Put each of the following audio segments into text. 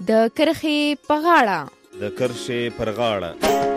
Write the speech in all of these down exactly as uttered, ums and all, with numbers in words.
د کرښې په غاړه. د کرښې پر غاړه.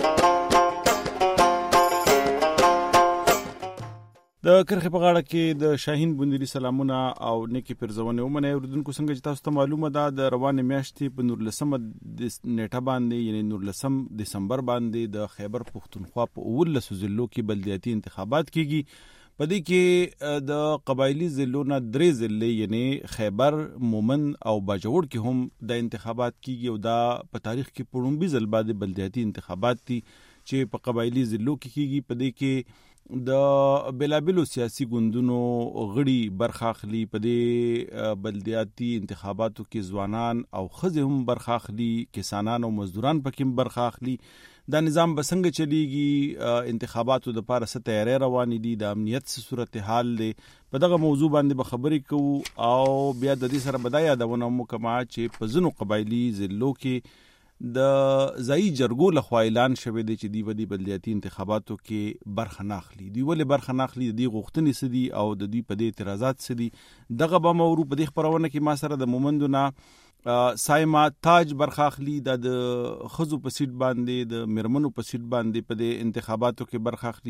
د کرښې په غاړه کې د شاهین بندري سلامونه او نیکی پرزونه ومنه. اوردونکو څنګه چې تاسو ته معلومه ده د روانې میاشتې په نورلسمه نیټه باندې یعنی نورلسم دسمبر باندې د خیبر پښتونخوا په اولسو ضلعو کې بلدیاتي انتخابات کیږي. په دې کې د قبایلی ضلعو نه درې ضلع یعنی خیبر، مومند او باجوړ کې هم د انتخابات کیږي او دا په تاریخ کې په لومړي ځل باندې بلدیاتي انتخابات دي چې په قبایلی ضلعو کې کیږي. په دې کې د بلابلو سیاسي ګوندونو غړي برخه اخلي. په دې بلدیاتي انتخاباتو کې ځوانان او ښځې هم برخه اخلي، کسانان او مزدوران پکې برخه اخلي. دا نظام به څنګه چلیږي، انتخاباتو د پاره څه تیاری روانې دي، د امنیت څه صورتحال دی، په دغه موضوع باندې به خبرې کوو او بیا د دې سره به دا یادونه مو کومه چې په ځینو قبایلي ضلعو کې د ځایي جرګو لخوا اعلان شوی دی چې دوی به د بلدیاتي انتخاباتو کې برخه نه اخلي. دوی ولې برخه نه اخلي، د دې غوښتنې څه دي او د دوی په دې اعتراضات څه دي، دغه به مورو په دې خپرونه کې ما سره د مومندو نه سایما تاج برخه اخلي. د خزو په سیټ باندې، د مرمنو په سیټ باندې په دې انتخاباتو کې برخه اخلي.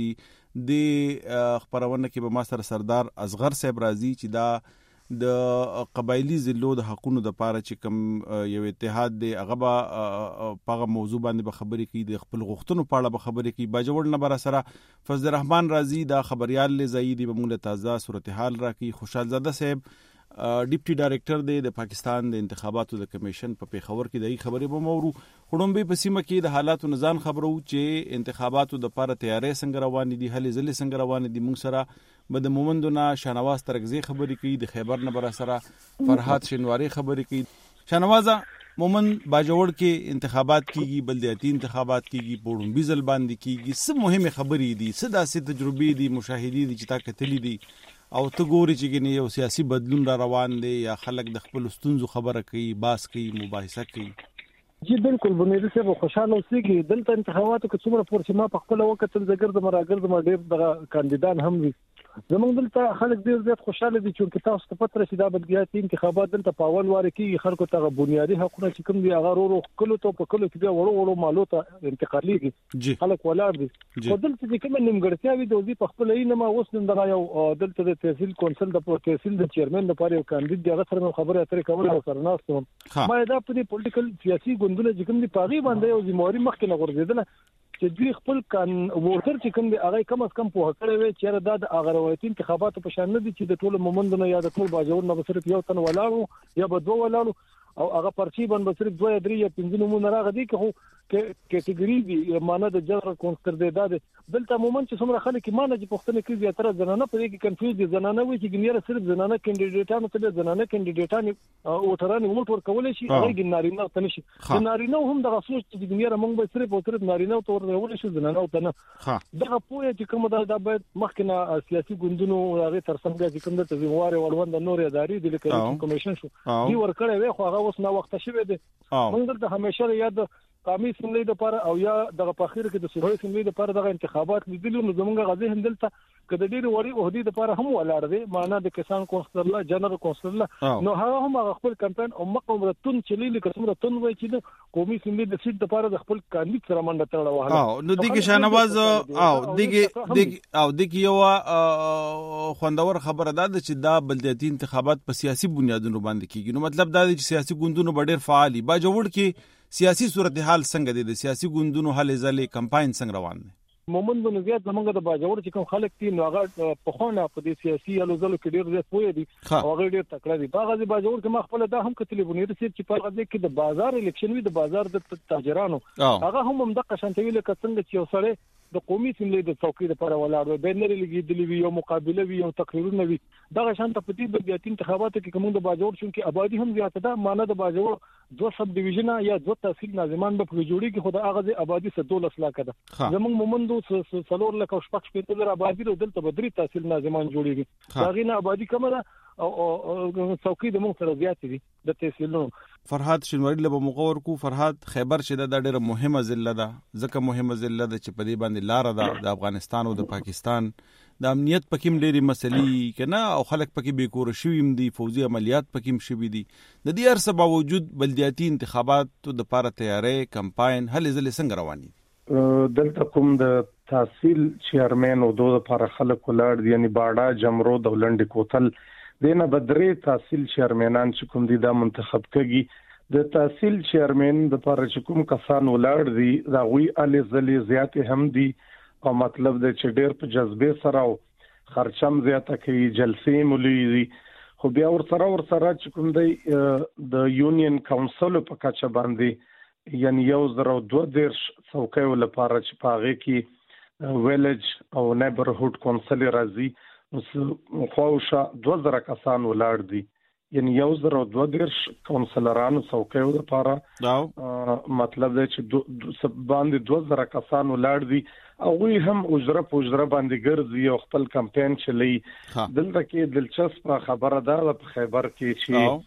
د خبرونه کې به ما سره سردار اصغر صاحب راځي چې دا د قبایلی ضلعو د حقوقو د پاره چې کوم یو اتحاد دی هغه به په موضوع باندې به خبرې کوي، د خپل غوښتنو په اړه به خبرې کوي. باجوړ نه بر سره فضل الرحمن راځي، د خبريال لزایی دی به موږ تازه صورتحال راکړي. خوشحال زاده صاحب ډیپټي ډایریکټر دی د پاکستان د انتخاباتو د کمیشن په پیښور کې د خبرې به مورو. خړومبي په سیمه کې د حالاتو نزان خبرو چې انتخاباتو د لپاره تیاری څنګه روان دي، هلې ځلې څنګه روان دي. موږ سره به د مومندونه شانواز ترغزي خبرې کوي، د خیبر نه بر سره فرحات شنواری خبرې کوي. شانوازه مومند باجوړ کې انتخابات کیږي، بلدیاتي انتخابات کیږي، پړومبي ځل باندې کیږي. څه مهمه خبرې دي، څه داسې تجربې دي، مشاهدې دي چې تا کتلې دي او ته ګوري چې ګنې یو سیاسي بدلون را روان دی یا خلک د خپل ستونزو خبره کوي، باس کوي، مباحثه کوي؟ جی بالکل بنیادی صاحب خوشاله اوسېږي. دلته انتخاباتو کې څومره پورې ما په خپل وخت د ګرځم راګرځم ډېر د کاندیدان هم وي. زمونږ دلته خلک ډېر زیات خوشاله دي چې تاسو ته پته رسیدا بلدیاتي انتخابات دلته په اول واره کې خلکو ته بنیادی حقوقونه چې کوم دي هغه ورو کلو ته په کلو کې بیا وړو وړو مالو ته انتقالېږي، خلک ولاړ دي. خو دلته چې کوم نیمګړتیاوي د دې په خپل یې ما اوس نن دا یو دلته د تحصیل کونسل د تحصیل د چیرمن لپاره یو کاندید دی، هغه سره خبره اترې کول او سره ناستم. ما دا په دې پولیټیکل سیاسي ګوندونه چې کوم دي پاغي باندې یو ذمہواری مخکې نه ورزیدله چې دوی خپل کان ووټر چې کوم دی هغه کم از کم په هکړه وي چې دا د هغه روایتي انتخاباتو په شان نه دي چې د ټولو مومندونو یا د ټول باجوړ نه صرف یو تن ولاړو یا به دوه ولاړو او هغه پرچی باندې صرف دوه درې یا پنځه نمونه راغلي چې کټګوري دی معنی د جنرال کونسل دی. دا دلته مومند چې څومره خلک معنی چې پښتنه کې زیاتره زنانه په دې کې کنفیوز دي. زنانه وي چې ګنیره صرف زنانه کینډیډیټانو ته زنانه کینډیډیټان ووټران ووټ ورکول شي، هغه ګنارینه ته نشي. ګنارینه هم د غوښتنې چې ګنیره موږ به صرف او صرف نارینه ته ورول شي، زنانه ته نه. دغه پوهه چې کوم دا باید مخکنه سیاسي ګوندونو هغه تر څنګ چې کوم د تزمواري وړوند نور اداري د لیکل کمیشن شو دی ورکړې وي، خو هغه اوس نو وخت شوه دي. موږ دلته همیشه یاد قومي سملې د لپاره او یا د پاخیر کې د سوهي سملې د لپاره د انتخابات لیدلو نو زمونږ غزي هم دلته کده ډېر وړي عہدې د لپاره هم ولاړ دي، معنا د کسان کونسل جنرال کونسل نو هغه هم خپل کمپاین او مقامرتون چلیل کوم رتون وای چې د قومي سملې د سیټ د لپاره د خپل کاندید سره منډه تړل وهله. او نو دغه شانواز او دغه دغه او دغه یو خوندور خبره ده چې دا بلدیاتي انتخابات په سیاسي بنیادونو باندې کیږي. نو مطلب دا دی چې سیاسي ګوندونو ډېر فعال دي. باجوړ کې سیاسي صورتحال څنګه دي، د سیاسي ګوندونو هلې ځلې کمپاین څنګه روان دي؟ مومندونو زیات زمونږ د باجوړ چې کوم خلک دي نو هغه په خونه په دې سیاسي الو ځلو کې ډېر زیات پوهې دي او هغه ډېر تکړه دي. په غزي باجوړ کې ما خپل دا هم کتلې بنیر سي چې په غزي کې د بازار الیکشن وی د بازار د تاجرانو هغه هم هم د قشنتوي لکه څنګه چې وسره د قومي سیملې د څوکۍ لپاره ولاړ وي، بینر لګیدلی وي، یو مقابله وي، یو تقریرونه وي. دا شان ته په دې بلدیاتي انتخاباتو کې کوم د باجوړ شون کې آبادی هم زیاته ده، معنی د باجوړ دوه سب ډیویژن یا دوه تحصیل ناظمان به په جوړي کې خو د اغاز آبادی څخه دولس لک ده. زمونږ مومندو څلور لک او شپږ شپږ زره آبادی دلته بدري تحصیل ناظمان جوړيږي. دا غینه آبادی کومه ده او څوکۍ د موږ سره زیات دي د تحصیلونو. فرحات شینواری له مقور کو فرحات خیبر چې د ډېره مهمه ضلع ده، ځکه مهمه ضلع ده چې په دې باندې لار ده د افغانستان او د پاکستان، د امنیت پکې ډېری مسلې کنه او خلک پکې بیکور شوي دي، فوزي عملیات پکې شوي دي. د دې هر څه باوجود بلدیاتي انتخابات د پاره تیارې کمپاین هلې ځلې څنګه رواني؟ دلته کوم د تحصیل چیرمن او دوه لپاره خلک ولاړ دي، یعنی باډا جمرود او لنډ کوتل دینه بدرې تحصیل چیرمنان چې کوم دي دا منتخب کړي. د تحصیل چیرمن د لپاره چې کوم کسان ولاړ دي دا غوي علي زلي زیات هم دي او مطلب د چې ډېر په جذبه سره او خرچم زیاته کوي، جلسې مولوي، خو بیا ور سره ور سره چې کوم دی د یونین کونسل په کچه باندې یعنی یو زره دوه دیرش څوکۍ لپاره چې پاغه کې ویلج او نیبرهود کونسل راځي خواوشا دوه زره کسان ولاړ دي، یعنی یو زره دوه دیرش کونسلرانو څوکۍ لپاره مطلب دی چې باندې دوه زره کسان ولاړ دي او وی هم اجره په اجره باندې ګرځي او خپل کمپاین چلی. دلته کې دلچسپ خبره ده په خیبر کې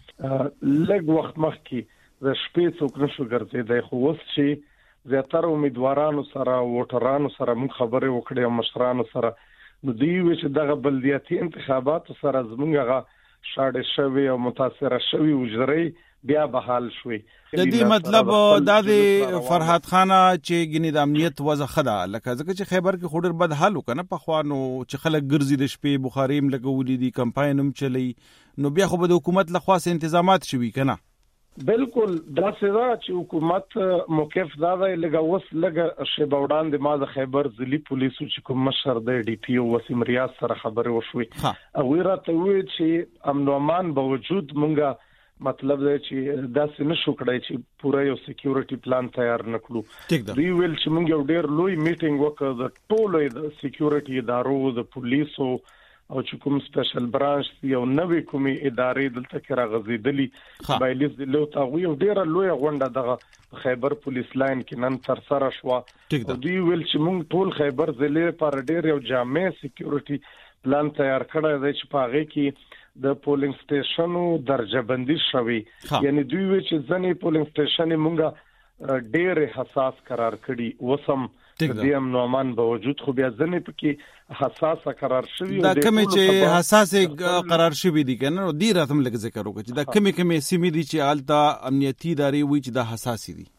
چې لږ وخت مخکې د شپې څوک نشو ګرځیدای، خو اوس چې زیاتره امیدوارانو سره ووټرانو سره موږ خبرې وکړې او مشرانو سره، نو دوی وی چې دغه بلدیاتي انتخابات سره زمونږ هغه شاړې شوي او متاثره شوي وجرې بیا بحال شوي. د دې مطلب دا د فرحات خانه چې ګنې د امنیت وضع خدا لکه ځکه چې خیبر کې خورر بد حال وکنه په خوانو چې خلک ګرځي د شپې بخاریم لګولې دي، کمپاینم چلی، نو بیا خو به د حکومت لخوا سه تنظیمات شوي کنه. بالکل دا څه چې حکومت موقف دا دی لګا وس لګا شیباوډان د ما د خیبر ضلعي پولیسو چې کوم مشر د ډي پی او وسیم ریاض سره خبرې وشوي او راته وی چې امن او امان باوجود مونږه مطلب دی چې داسې نشو کړای چې پوره یو سکیورټي پلان تیار نکړو. دوی ویل چې مونږ یو ډیر لوی میټینګ وکړ د ټولو د سکیورټي ادارو د پولیسو او چې کوم سپیشل برانچ یو نوې کومي ادارې دلته کې راغزیدلې بایلیز د لو تا یو ډیره لوی غونډه دغه خیبر پولیس لاین کې نن تر سره شو. دوی ویل چې موږ ټول خیبر ضلع پر ډیر یو جامع سکیورټي پلان تیار کړی دی چې پاغه کې د پولینګ سټیشنو درجه بندي شوی، یعنی دوی ویل چې ځنې پولینګ سټیشن موږ ډیر حساس قرار کړی وسم د امن او امان باوجود، خو بیا ځنې پکې حساسه قرار شوی دا کومه چې حساسه قرار شوی دي کنه نو دی راتم لږ ذکر وکړي چې دا کومه کومه سیمې دي چې آلته امنیتي ادارې وي چې دا حساسي دي.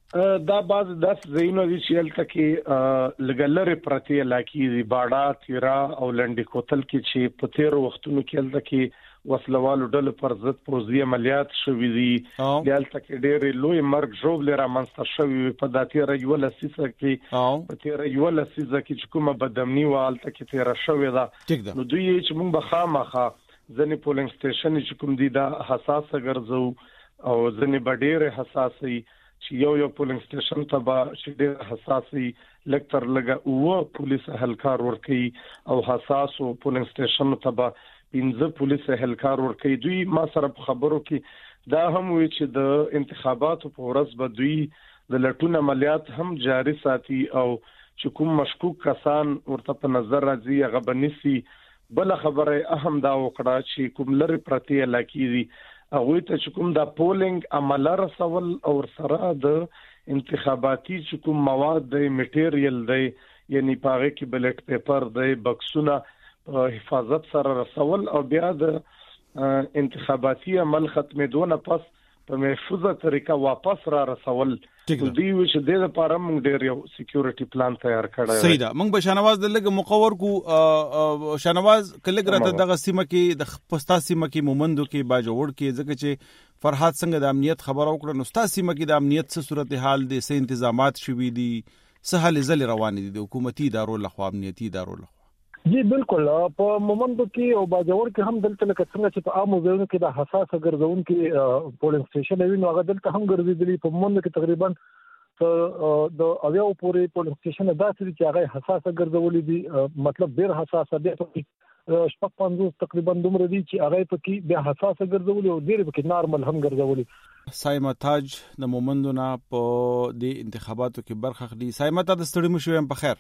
دا باز داس زینو دي چې آلته کې لګلره پرتی علاقې دي، باډا، تیرا او لنډي کوتل کې چې په تیر وختونو کې آلته کې وسلوالو ډلو پر ضد پوځي عملیات شوې دي، دلته کې ډېر لوی مرګ ژوبل را منځته شوی په داتې رجو لسیسه کې په تیر یو لسیسه کې چې کومه بدامني والته کې تیر شوې ده. نو دوی چې موږ بخامخه ځنې پولینګ سټیشن چې کوم دي دا حساسه ګرځو او ځنې بډېر حساسي چې یو یو پولینګ سټیشن ته به چې ډېر حساسي لکتر لګا او پولیس اهلکار ورکي او حساسو پولینګ سټیشن ته به پنځه پولیس اهلکار ورکي. دوی ما سره خبرو کې دا هم وی چې د انتخاباتو په ورځ به دوی د لټون عملیات هم جاري ساتي او چې کوم مشکوک کسان ورته په نظر راځي هغه بنسي. بل خبره اهم دا وکړه چې کوم لری پرتی علاقې دي هغه ته چې کوم د پولینګ عمل رسول او سره د انتخاباتي چې کوم مواد د میټیریل دی یعنی پاره کې بلټ پیپر دی بکسونه حفاظت سره رسول او بیا د انتخاباتي عمل ختمېدو نه پس په محفوظه طریقه واپس را رسول. دوی چې د لپاره موږ ډېر یو سکیورټي پلان تیار کړی. صحیح ده. موږ به شنواز د لګ مقور کو شنواز کله راته دغه سیمه کې د پستا سیمه کې مومندو کې باجوړ کې ځکه چې فرحات څنګه د امنیت خبر او کړ نو ستا سیمه کې د امنیت څه صورتحال دي، څه تنظیمات شوي دي، څه حل زل روان دي د حکومتي ادارو لخوا امنیتي ادارو لخوا؟ جی بالکل په مومندو کې او باجوړ کې هم دلته لکه څنګه چې په عامو ځایونو کې د حساسه ګرځون کې پولینګ سټیشن وي نو هغه دلته هم ګرځېدلي. په مومندو کې تقریبا د اویاو پورې پولینګ سټیشن داسې چې هغه حساسه ګرځولې دي، مطلب ډېر حساسه دي، شپږ پنځوس تقریبا دومره دي چې هغه پکې بیا حساسه ګرځولې او ډېر پکې نارمل هم ګرځولې. سایما تاج د مومندو نه په دې انتخاباتو کې برخه اخلي. سایما ته د ستړي مشو هم په خیر.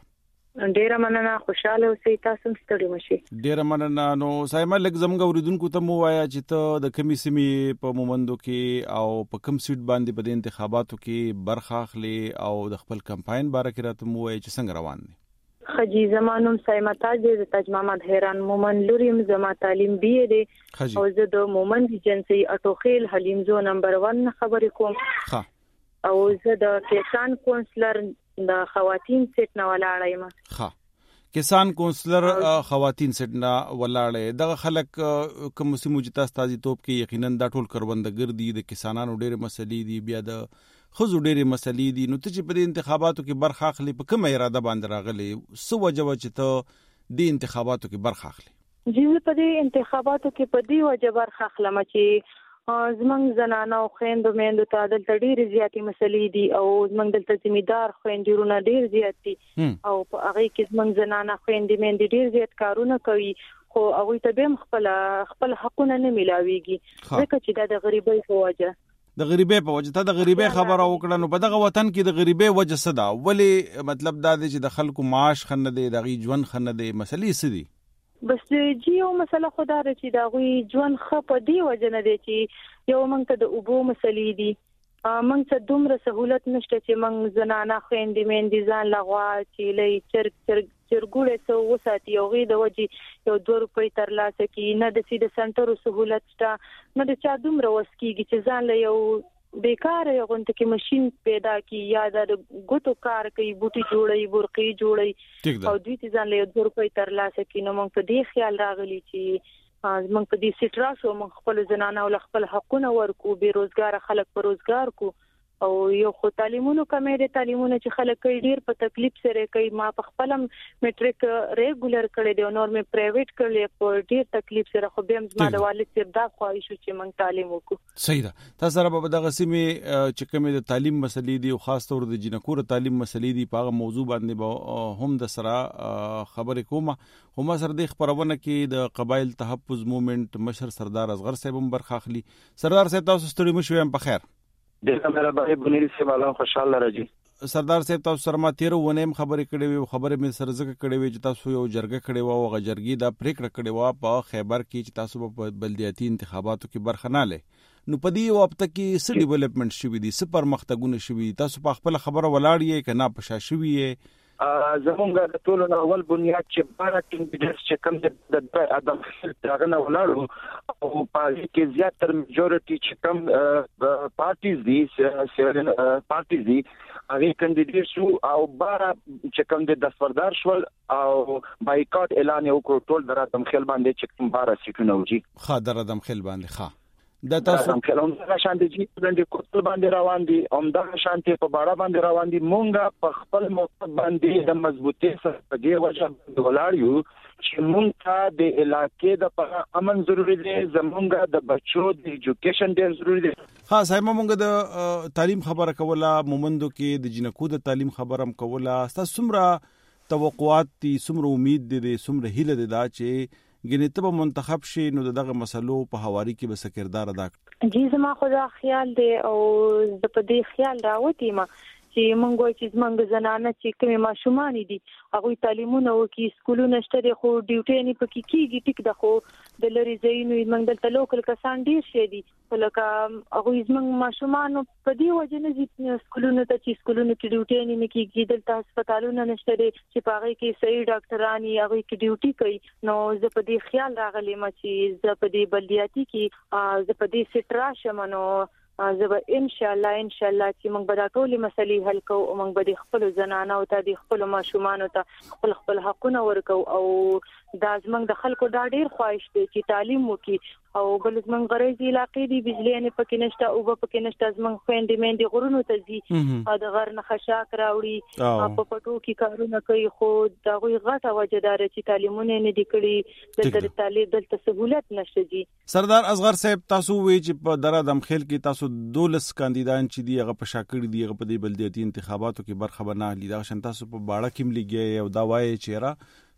ډیره مننه، خوشاله اوسئ، تاسو هم ستړي مشئ. ډیره مننه. نو سایمه لږ زموږ اوریدونکو ته مو وایا چې ته د کمی سیمې په مومندو کې او په کم سیټ باندې په انتخاباتو کې برخه اخلي او د خپل کمپاین باره کې راته مو وایي چې څنګه روان دي؟ خجی زمانوم سایمه تاج د تاج محمد حیران مومن لوریم، زما تعلیم بی ای دی او زه د مومند ایجنسی اټوخیل حلیم زو نمبر ون خبرې کوم. ها او زه د کسان کونسلر د خواتین سیټ نه ولاړه یم. ها کسان کونسلر خواتین سیټ نه ولاړه. دغه خلک کوم سیمو چې تاسو تاسو توپ کې یقینا دا ټول کروندګر دي، د کسانانو ډېر مسلې دي، بیا د خزو ډېر مسلې دي. نو ته چې په انتخاباتو کې برخه اخلي په کومه اراده باندې راغلي؟ سو وجه چې ته د انتخاباتو کې برخه اخلي؟ جی په دې انتخاباتو کې په دې وجه برخه اخلم چې زمنګ زنانه او خويندو میندو ته د ډېر زیاتې مسلې دي او زمنګ دلته ذمہدار خويندورونه ډېر زیات دي او په هغه کې زمنګ زنانه خويندې میندې ډېر زیات کارونه کوي، خو هغه ته به خپل خپل حقونه نه ملاويږي ځکه چې د غریبۍ په وجه د غریبۍ په وجه ته د غریبۍ خبره وکړه. نو په دغه وطن کې د غریبۍ وجه څه ده؟ ولی مطلب دا دی چې د خلکو معاش خنه دی، د غي ژوند خنه دی، مسلې څه دي؟ بس جی یو مسله خدای چې دا غوي ژوند خپ دی وجه نه دی چې یو مونږ ته د اوبو مسلې دي، مونږ ته دومره سہولت نشته چې مونږ زنانه خويندې میندې ځان لغوا چې لې چرګ چرګ چرګوړې سو وساتي او غي د وجه یو دوه روپۍ تر لاسه کې نه د سیده سنټرو سہولت شته، نه د چا دومره وسکیږي چې ځان له یو بیکار یو غونټه کې ماشين پیدا کی یا د ګوتو کار کوي، بوټي جوړي، برقي جوړي او دوی ته ځان له دوه روپۍ تر لاسه کې. نو مونږ په دې خیال راغلی چې مونږ په دې سټرا شو مونږ خپل زنانه او خپل حقونه ورکو، بیروزګار خلک په روزګار کو او یو خو تعلیمونو کمې دي، تعلیمونه چې خلک کوي ډیر په تکلیف سره کوي. ما په خپل میټریک ریګولر کړی دی او نور مې پرایویټ کړی په ډیر تکلیف سره، خو به ما د والد صاحب دا خواهش چې موږ تعلیم وکړو. صحیح ده. تاسو سره په دغه سیمه چې کومې د تعلیم مسلې دي او خاص تور د جنکور تعلیم مسلې دي په هغه موضوع باندې هم د سره خبرې کوم. هم سره د خبرونه کې د قبایل تحفظ موومېنټ مشر سردار اصغر صاحب هم برخه اخلي. سردار صاحب تاسو ستړي مشو هم په خیر؟ دغه مې بای بنيري صاحب الله خوشاله راځي. سردار صاحب تاسو سره ما تیر ونیم خبرې کړې وي، خبرې مې سره زکه کړې وي چې تاسو یو جرګه کړې و او غجرګي دا پریکړه کړې و په خیبر کې چې تاسو په بلدیاتي انتخاباتو کې برخه نه لې. نو په دې وخت کې څه ډیولپمنٹ شوی دي، څه پرمختګونه شوی دي؟ تاسو په خپل خبره ولاړ یې کنه په شا شوی یې؟ زمونږ د ټولو اول بنیاد چې بارا کینډیډیټس چې کوم د ادم دغه نه ولاړو او په کې زیاتره میجورټي چې کوم پارټیز دي سیاسي پارټیز دي هغه کینډیډیټ شو او بارا چې کوم د دستوردار شول او بایکاټ اعلان وکړ ټول د ادم خیل باندې چې کوم بارا سیټونه وږي خا در ادم خیل باندې ښه د تاسو کلام څنګه شانتي چې باندې کوتل باندې روان دي هم دا شانتي په باړه باندې روان دي. مونږه په خپل موقف باندې د مضبوطی سره په دې وجه ولاړ یو چې مونږ ته د علاقې د امن ضروری دی، زمونږ د بچو د ایجوکیشن ډیر ضروری دی. ها صاحب مونږ د تعلیم خبره کوله، مومندو کې د جنکو د تعلیم خبرم کوله. تاسو څومره توقعات دي، څومره امید دي، څومره هیله ده دا چې ګنې ته به منتخب شي نو دغه مسلو په حواري کې به سکردار ادا کړي؟ جی زما خدا خیال دی او د په دې خیال راوتی ما چې مونږ وایي چې زمونږ زنانه چې کومې ماشومان دي هغه تعلیمونه وکي، سکولونه شته خو ډیوټي نه پکې کیږي، ټیک ده، خو د لری زینو موږ دلته لوکل کسان ډیر شي دي لکه هغه زمونږ ماشومان په دې وجه نه دي سکولونه ته چې سکولونه کې ډیوټي نه کیږي، دلته هسپتالونه نشته دي چې په هغه کې صحیح ډاکټرانی هغه کې ډیوټي کوي. نو زه په دې خیال راغلی ما چې زه په دې بلدیاتي کې زه په دې سټرا شمنو زه به ان شاء الله ان شاء الله چې موږ به دا ټولې مسلې حل کوو او موږ به د خپل زنانو ته د خپل ماشومان ته خپل خپل حقونه ورکو او دا زموږ د خلکو دا ډیر خواهش دی چې تعلیم وکړي او بل زموږ غریزي علاقې دي بجلی نه پکې نشته او به پکې نشته، زموږ خويندې مېندې غرونو ته ځي او د غر نه خشاک راوړي په پټو کې کارونه کوي، خو دا غوي غټه وجدار چې تعلیمونه نه دي کړي، د تعلیم دلته سہولت نشته دي. سردار اصغر صاحب تاسو وی چې په در ادم خیل کې تاسو دولس کاندیدان چې دی هغه په شاکړ دی هغه په دې بلدیاتي انتخاباتو کې برخه بنا لیدا شن تاسو په باړه کې ملګي او دا وایي چې را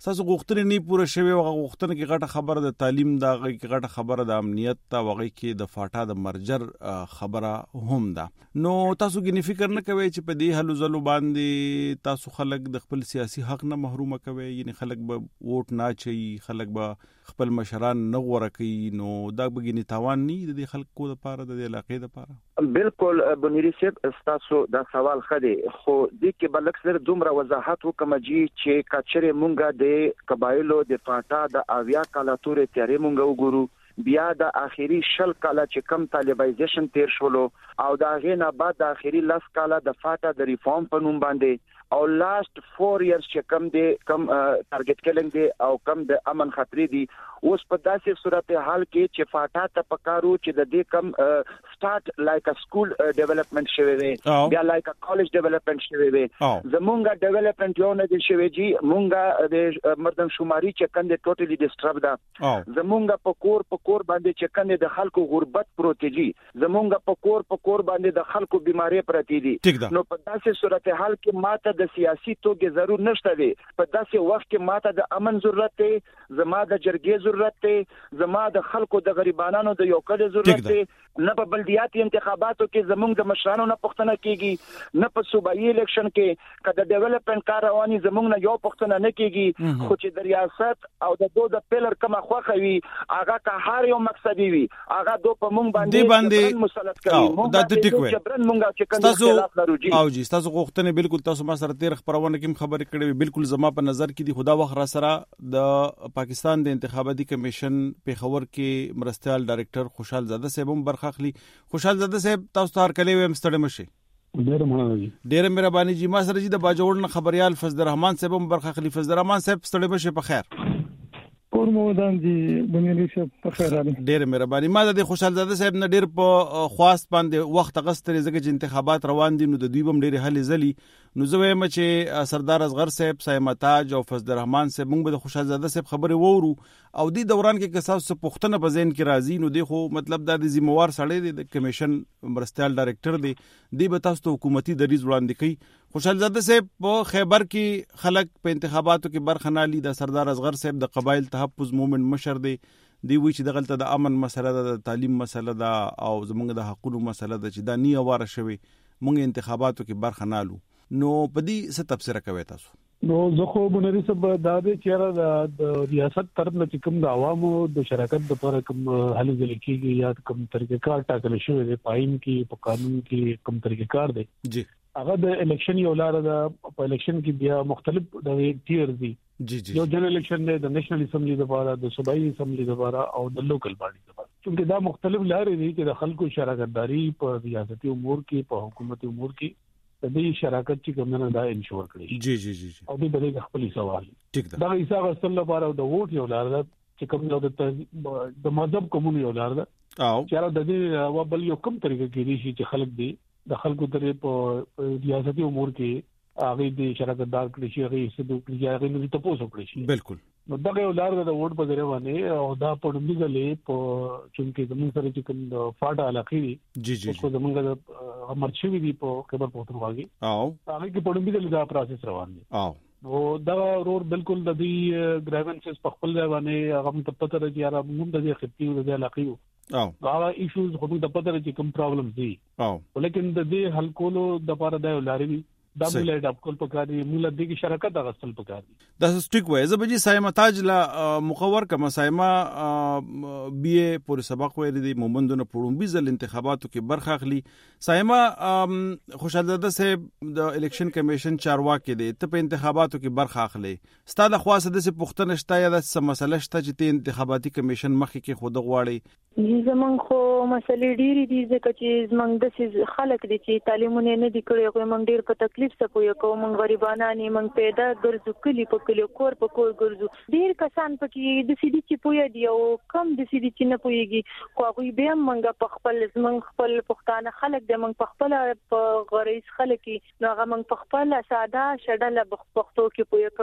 تاسو غوښتنې نه پوره شوی او غوښتنه کې غټه خبره د تعلیم دا غي کې غټه خبره د امنیت تا وغي کې د فاټا د مرجر خبره هم ده. نو تاسو کې فکر نه کوي چې په دې حلو زلو باندې تاسو خلک د خپل سیاسي حق نه محروم کوي، یعنی خلک به ووټ نه چي، خلک به خپل مشران نه غوړه کوي، نو دا بګینی تاوان نه د خلکو لپاره د علاقې لپاره؟ بالکل بنيري صاحب تاسو دا سوال خدي خو دې کې بلک سره دومره وضاحت وکم چې کچره مونږه د قبایلو د فاټا د اویا کاله تورې تیارې مونږ وګورو، بیا د اخیری شل کاله چې کم طالبایزیشن تیر شولو او دا غینه بعد د اخیری لاس کاله د فاټا د ریفارم په نوم باندې او لاست فور ایئرز چې کم دی کم ټارګټ کلینګ دی او کم د امن خطرې دی، اوس په داسې صورت حال کې چې فاټا ته پکارو چې د دې کم سٹارټ لایک ا سکول ډیولپمنٹ شوی وي، بیا لایک ا کالج ډیولپمنٹ شوی وي، زمونږه ډیولپمنٹ یو نه دی شوی جی، مونږه د مردم شماري چې کنده ټوټلی ډیسټرب ده، زمونږه په کور په کور باندې چې کنده د خلکو غربت پروتیجی، زمونږه په کور په کور باندې د خلکو بیماری پرتی دي. نو په داسې صورت حال کې ماته د سیاسي توګه ضرور نشته دی، په داسې وخت کې ماته د امن ضرورت دی، زما د جرګې ضرورت دی، زما د خلکو د غریبانو د یو کډه ضرورت دی، نه په بلدیاتي انتخاباتو کې زمونږ د مشرانو نه پښتنه کیږي، نه په صوبایي الیکشن کې کله ډیولپمنٹ کار رواني زمونږ نه یو پښتنه نه کیږي، خو چې د ریاست او د دوه د پیلر کومه خوخه وي هغه که هر یو مقصدی وي هغه دوه په مونږ باندې باندې مسلط کوي، دا د ټیک وي جبرن مونږه چې کنده خلاف لروجي او جی تاسو غوښتنه بالکل تاسو ما سره تیر خبرونه کوم خبرې کړې بالکل زما په نظر کې دی خدا وخت را سره د پاکستان د انتخاباتي کمیشن په خبر کې مرستيال ډایریکټر خوشحال زاده صاحب هم برخه اخلي. خوشحال زاده صاحب تاسو ته هر کله ویم ستړي مشي. ډېر مهرباني ډېر مهرباني جی. ما سره جی د باجوړ نه خبريال فضل الرحمن صاحب هم برخه اخلي. فضل الرحمن صاحب ستړي مشي په خیر. کور مودان دي بنيري صاحب په خیر علي. ډېر مهرباني. ما د خوشحال زاده صاحب نه ډېر په خواست باندې وخت غستري زګه چې انتخابات روان دي نو د دوی بم ډېر هلي زلي نو زه وایم چې سردار اصغر صاحب، سایمه تاج او فضل الرحمن صاحب موږ د خوشحال زاده صاحب خبري وورو او د دوران کې قصاص پښتنه په ذهن کې راځي نو دی خو مطلب دا د ذمہوار سړی دی د کمیشن مرستيال ډایریکټر دی دی به تاسو ته حکومتي دریض وړاندې کوي. خوشحال زاده صاحب په خیبر کې خلک په انتخاباتو کې برخه نه لي، د سردار اصغر صاحب د قبایل تحفظ مومن مشر دی، دی وی چې دغلته د امن مسله ده، د تعلیم مسله ده او زمونږ د حقوقو مسله ده چې دا نی اواره شوی مونږ انتخاباتو کې برخه نه لو. نو په دې څه تفسیر کوي تاسو؟ نو زه خو بنري صاحب دا دې چیرې د ریاست طرف نه کوم د عوامو د شراکت لپاره کوم حل ځل کېږي یا کوم طریقې کار ټاکل شوی دی پاین کې په قانون کې کوم طریقې کار دی جی هغه د الیکشن یو لار ده. په الیکشن کې بیا مختلف د ټیر دي جی جی یو جنرال الیکشن دی د نېشنل اسمبلی لپاره، د صوبایي اسمبلی لپاره او د لوکل باډي لپاره، چې دا مختلف لارې دي چې د خلکو شراکتداري په ریاستي امور کې په حکومتي امور کې د دې شراکت چې کومه دا انشور کړی جی جی جی او دې بده خپل سوال ټیک ده. دا حساب اصل لپاره د ووټ یو لار ده چې کوم د د مذهب کوم یو لار ده او چې د دې او بل یو کوم طریقې کې دي چې خلک دي د خلکو درې په ریاستي امور کې هغه د شراکتدار کړی شي، هغه څه د کړی هغه نه تاسو کړی شي. بالکل نو دا یو لار ده د ووټ په ذریعہ باندې او دا په دې ځلې په چې زموږ سره چې کوم د فاټا علاقې جی جی خو زموږ د مرچوي دي په خبر پښتونخوا او هغه کې په دې ځلې دا پروسس روان دي او نو دا رور بالکل د دې ګریونسز په خپل ځای باندې هغه ته پته راځي یاره موږ د دې خپل د علاقې او دا ایشوز خو د پته راځي کوم پرابلمز دي او ولیکن د دې حل کولو د لپاره د لارې دا مولای د خپل پکاري موږ د دې شراکت د غسل پکاري. دا سټیک وای زه به جی سایمه تاج لا مخور کما سایمه بی اے پورې سبق ویری دی مومندونه پړم بيزل انتخاباتو کې برخه اخلي. سایمه خوشحال زاده صاحب د الیکشن کمیشن چارواکي دی ته په انتخاباتو کې برخه اخلي، ستاده خاصه د پښتنه شته یا د سم مسله شته چې ته انتخاباتي کمیشن مخې کې خود غواړي؟ زمون خو مسلې ډېری دي ځکه چې زمونږ د خلک دي چې تعلیمونه نه دي کړی، خو مونږ ډېر په تکلیف سره پوي کوو، مونږ غریبانه نه مونږ پیدا ګرځو کلی په کلی کور په کور ګرځو. ډېر کسان پکې د سړي چې پوي دي او کم د سړي چې نه پويږي خو هغه به مونږ په خپل زمونږ خپل پښتانه خلک د مونږ په خپل په غریز خلک نو هغه مونږ په خپل ساده شډله پښتو کې پوي کوو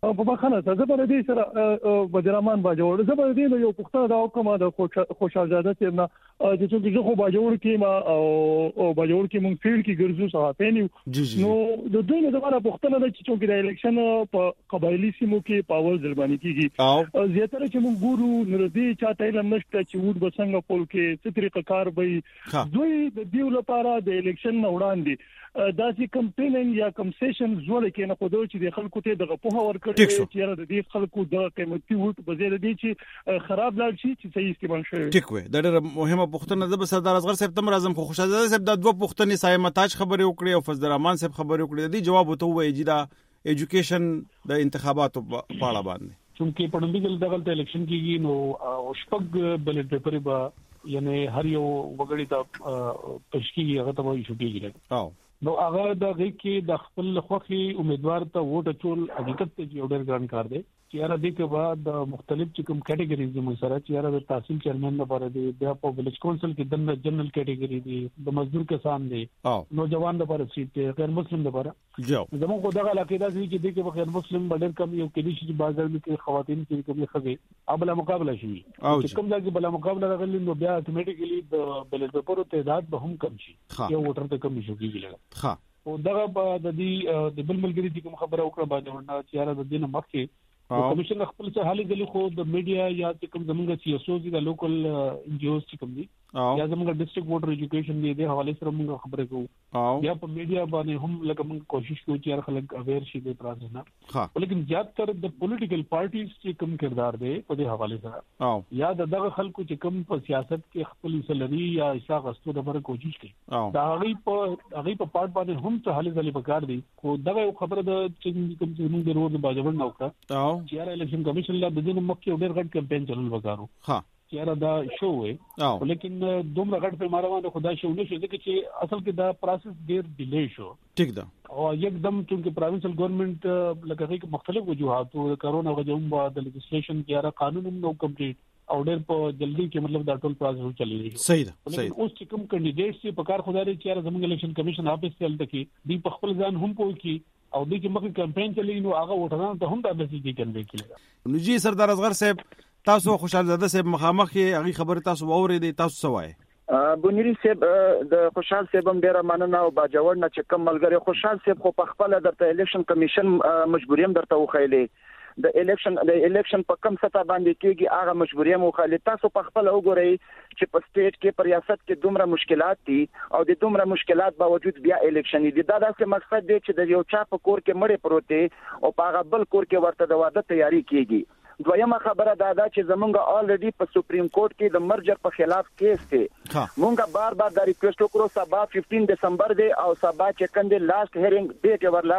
په بخانه زبر دي سره بدرمان باجوړ زبر دي یو پښتنه دا کومه د خوشحالزاده چې نه چې څنګه زه خو باجوړ کې ما او باجوړ کې مونږ فیلډ کې ګرځو صحافین نو د دوی نه زموږه پښتنه د چې د الیکشن په قبایلی سیمو کې پاور ځلبانی کیږي زیاتره چې مونږ ګورو نردي چاته علم نشته چې وډ بسنګ پول کې څه طریقه کار به دوی د دیو لپاره د الیکشن نه وړاندې داسې کمپینینګ یا کمسیشن زول کې نه خو دوی چې د خلکو ته دغه په هور کړی چې یاره د دې خلکو د قیمتي وټ په ځای دی چې خراب لاړ شي چې صحیح استعمال شي ټیک وي دا ډېر مهمه پوښتنه ده. سردار اصغر صاحب تم راځم خو خوشحالزاده صاحب د دوه پوښتنې صاحب متاج خبرې وکړي او فضل الرحمن صاحب خبرې وکړي د جواب وته وایي چې دا ایجوکیشن د انتخاباتو په اړه باندې چې په نړۍ کې دغه الیکشن کېږي نو شپږ بیلټ پیپر به یعنی هر یو وګړي ته پښکیږي هغه ته وایي شو کېږي نو هغه د غي کې د خپل خوخي امیدوار ته ووټ اچول حقیقت ته یو ډېر ګران کار دی چې یاره د کې بعد د مختلف چې کوم کټګوريز د مسره چې یاره د تحصیل چیرمن لپاره دی بیا په ویلیج کونسل کې د جنرال کټګوري دی د مزدور کسان دی نوجوان لپاره سیټ دی غیر مسلم لپاره زموږ خو دغه علاقه دا چې د کې غیر مسلم ډېر کم یو کې چې بازار کې خواتین کې کومي خزي ابله مقابله شي چې کوم ځای کې بل مقابله راغلی نو بیا اتوماتیکلی د بیلټ پیپر تعداد به هم کم شي یو ووټر ته کم شي کیږي ها او دغه د دې د بل ملګری چې کوم خبره وکړه باندې چې یاره د دینه مخکې کمیشن خپل څه حالي دلی خو د میډیا یا چې کوم زمونږ سیاسي د لوکل ان جی اوز چې کوم دي یا زمونږ ډیسټریکټ ووټر ایجوکیشن دی د حواله سره موږ خبرې کوو یا په میډیا باندې هم لکه موږ کوشش کوو چې هر خلک اویر شي د پروسس نه ولیکن زیاتره د پولیټیکل پارټیز چې کوم کردار دی په دې حواله سره یا دغه خلکو چې کوم په سیاست کې خپل سلري یا حصہ غوښتو لپاره کوشش کوي دا هغه په هغه په پارت باندې هم څه حالي دلی پکار دي خو دغه خبره د چې کوم چې موږ د روز باجوړ نه وکړه چې یاره الیکشن کمیشن لا د دې مخکې ډېر غټ کمپاین چلول وکړو ها یاره دا شو وي لیکن دومره غټ په ماروانه خدا شو نه شو ځکه چې اصل کې دا پروسس ډېر ډیلی شو ټیک ده او یکدم چې پروینشل ګورنمنت لکه مختلف وجوهات او کرونا غجوم بعد لیجسلیشن کې یاره قانون نو کمپلیټ او ډېر په جلدی کې مطلب دا ټول پروسس چلی صحیح ده صحیح اوس چې کوم کینډیډیټس چې په کار خدای چې یاره زموږ الیکشن کمیشن اپیس تل تکي دی په خپل ځان هم پوي کی او د چې مخکې کمپاین چلی نو هغه وټران ته هم د میسج دی کنوي کړي نو جی سردار اصغر صاحب تاسو خوشحالزاده صاحب مخامخ هغه خبره تاسو اورېدې تاسو سوای بونيري صاحب د خوشحال صاحب هم ډیره مننه او باجوړ نه چې کوم ملګری خوشحال صاحب خو په خپل درته الیکشن کمیشن مجبوریم درته وخیلې د الیکشن د الیکشن په کم سطح باندې کېږي هغه مجبوریم وخیلې تاسو په خپل وګورئ چې په سټیټ کې په ریاست کې دومره مشکلات دي او د دومره مشکلات باوجود بیا الیکشن دي دا داسې مقصد دی چې د یو چا په کور کې مړې پروت دی او په هغه بل کور کې ورته د واده تیاری کېږي دویمه خبره دا ده چې زمونږ الریډي په سپریم کورټ کې د مرجر په خلاف کیس دی مونږه بار بار دا ریکوست وکړو سبا پنځه دسمبر دی او سبا چې کنده لاست هیرینګ ډیټ ورلا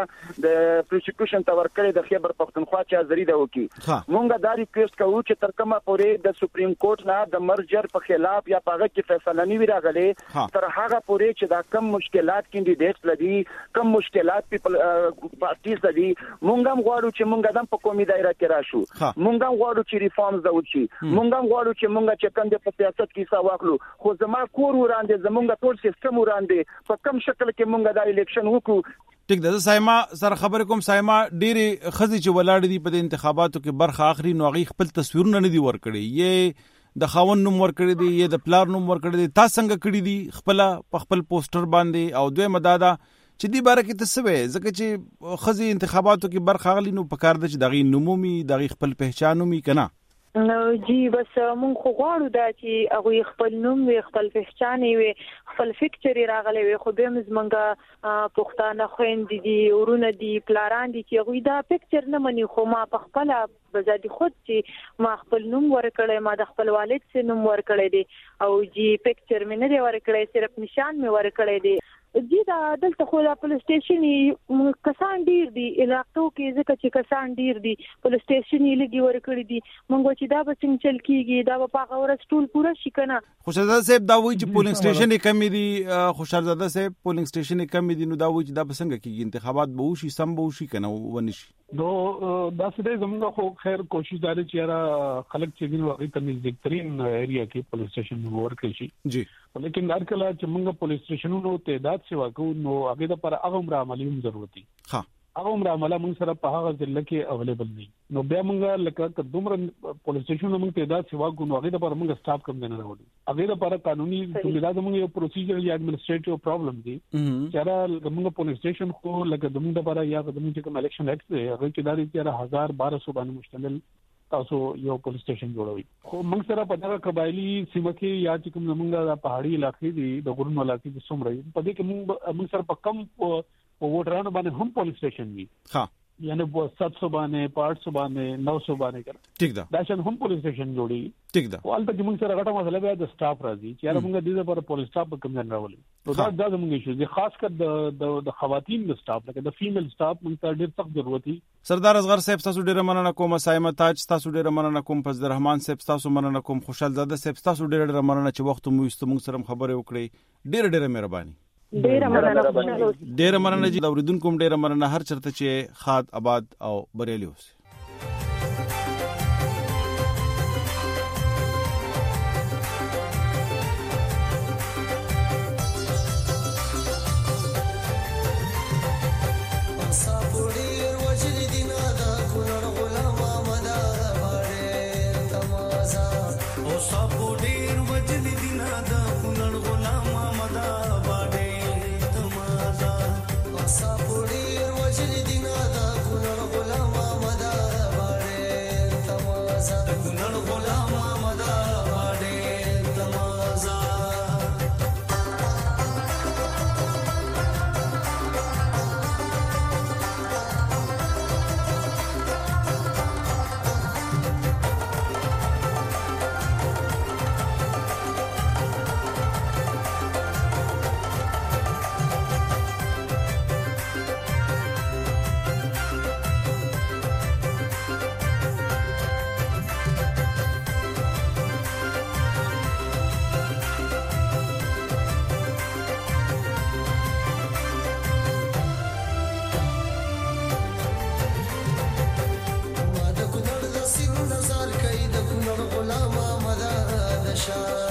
د پروسیکیوشن تور کړی د خیبر پختونخوا چې ازری ده وکي مونږه دا ریکوست کوو چې تر کومه پورې د سپریم کورټ نه د مرجر په خلاف یا پاغه کې فیصله نیوي راغلي تر هغه پورې چې دا کم مشکلات کینډیډیټس لدی کم مشکلات پیپل پارټیز لدی مونږ هم غواړو چې مونږ دم په قومي دایره کې راشو مونږ هم غواړو چې ریفارمز دا وشي مونږ هم غواړو چې مونږ چې کنده په سیاست کې حصہ واخلو خو زما کور وړاندې زمونږ ټول سیستم وړاندې په کم شکل کې مونږ دا الیکشن وکړو ټیک ده سایما سره خبر کوم سایما ډېری خزي چې ولاړ دي په انتخاباتو کې برخه اخري نو غي خپل تصویرونه نه دي ورکړي یې د خاون نوم ورکړي دي یې د پلار نوم ورکړي دي تاسو څنګه کړی دي خپل په خپل پوسټر باندې او دوی مدادا چې دی باره کې تسوي ځکه چې خزي انتخاباتو کې برخه اخلي نو په کار د چې دغه نومومي دغه خپل پہچانومي کنه نو جی بس مونږ خو غواړو دا چې هغه خپل نوم وي خپل پہچان وي خپل فکر راغلي وي خو به زمونږه پښتانه خويندې دي ورونه دي پلاران دي چې هغه دا فکر نه مني خو ما په خپل بزادي خود چې ما خپل نوم ورکړی ما د خپل والد سره نوم ورکړی دي او جی فکر مې نه دی ورکړی صرف نشان مې ورکړی دي جی دا دلته خو د پولیس سټیشن کسان ډیر دي علاقو کې ځکه چې کسان ډیر دي پولیس سټیشن یې لګي ورکړي دي مونږ چې دا به څنګه چل کیږي دا به په غوړ ټول پورا شي کنه خوشحالزاده صاحب دا وایي چې پولینګ سټیشن یې کم دي خوشحالزاده صاحب پولینګ سټیشن یې کم دي نو دا وایي چې دا به څنګه کیږي انتخابات به وشي سم به وشي کنه ونشي نو دا څه زموږ خو خیر کوشش داري چې را خلک چې دی واقعي تمیز ذکرین ایریا کې پولیس سټیشن ورکړي شي جی لیکن هر کله چې موږ پولیس سټیشنونو تعداد سیوا کوو نو هغه د پر هغه عمر عملی ضرورت دي ها هغه عمر عمله موږ سره په هغه ځل کې اویلیبل نه نو بیا موږ لکه دومره پولیس سټیشن موږ ته دا سیوا کو نو هغه د پر موږ سټاف کم نه راوړي هغه د پر قانوني څنګه د موږ یو پروسیجر یا ایڈمنسټریټیو پرابلم دی چې موږ پولیس سټیشن خو لکه د موږ لپاره یا د موږ کوم الیکشن اکټ دی هغه کې داري چې هزار بارہ سو باندې مشتمل تاسو یو پولیس سټیشن جوړوي خو موږ سره په دغه قبایلی سیمه کې یا چې کوم موږ د پهاړي علاقې دي د غرونو علاقې کې څومره په دې کې موږ موږ سره په کم په ووټرانو باندې هم پولیس سټیشن دي ها یعنی په سات سو باندې پاٹ سو باندې نو سو باندې کړه ټیک ده دا شان هم پولیس سټیشن جوړي ټیک ده والته چې موږ سره غټه مسله بیا د سټاف راځي چې یاره موږ د دې لپاره پولیس سټاف کم نه راولي نو دا دا زموږ شو دي خاص کر د د خواتین د سټاف لکه د فیمیل سټاف موږ ته ډېر سخت ضرورت دي. سردار اصغر صاحب تاسو ډېر مننه کوم، سایمه تاج تاسو ډېر مننه کوم، فضل الرحمن صاحب تاسو مننه کوم، خوشحال زاده صاحب تاسو ډېر ډېر مننه چې وخت مو یست موږ سره خبرې وکړې. ډېر ډېر مهرباني. ډېر مننه ډېر مننه چې د اوریدونکو ډېر مننه هر چرته چې خاد آباد او بریالي اوسئ. Shah